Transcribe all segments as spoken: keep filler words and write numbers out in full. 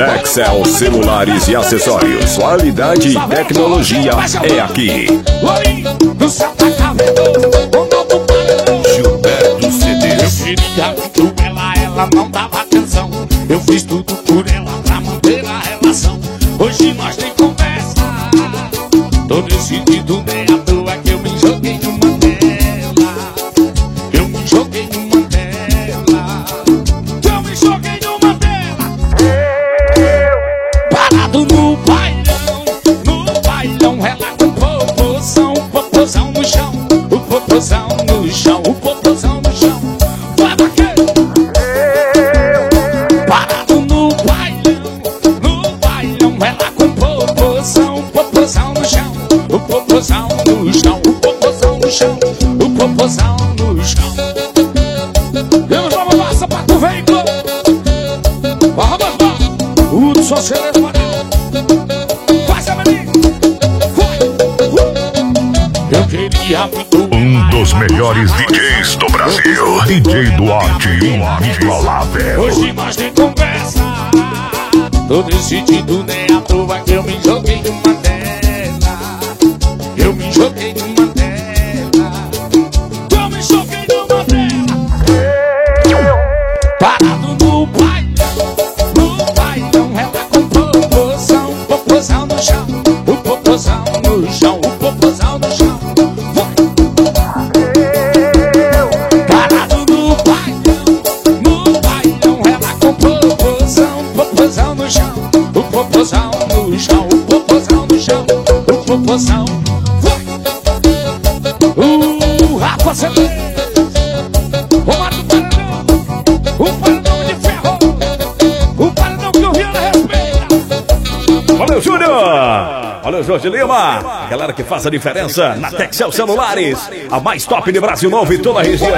Texel Celulares e Acessórios. Qualidade e tecnologia é aqui. Gilberto C Ds. Eu queria muito ela, ela não dava atenção. Eu fiz tudo por ela pra manter a relação. Hoje nós nem conversa. Tô decidido, nem à toa que eu me joguei numa dela. Eu me joguei numa dela. Eu me joguei numa dela. Parado no bailão, no bailão, ela com popozão, popozão no chão, o popozão no chão, o popozão no chão. Vai daquele. Parado no bailão, no bailão, ela com popozão, popozão no chão, o popozão no chão, o popozão no chão, o popozão no chão. Vamos lá, vamos sapato veículo. Vamos lá, o socialismo. Um dos melhores D Js do Brasil, D J Duarte Inigualável. Hoje nós nem conversa. Tô decidido, nem à toa que eu me joguei numa dela. Eu me joguei numa dela. Eu me joguei numa dela. Parado no bailão, no bailão, ela com popozão, popozão no chão, o popozão no chão, o popozão no chão. O popozão no chão, o popozão no chão, o popozão. O Rafa Cedês, o Mato Paradão, o Paradão de Ferro, o Paradão que o Rio respeita. Valeu, Júnior! Valeu, Jorge Lima! Galera que faz a diferença na Texel Celulares, a mais top do Brasil Novo e toda a região.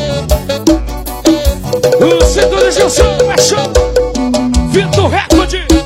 O Cinturão de Gilson é show, Vitor Recorde.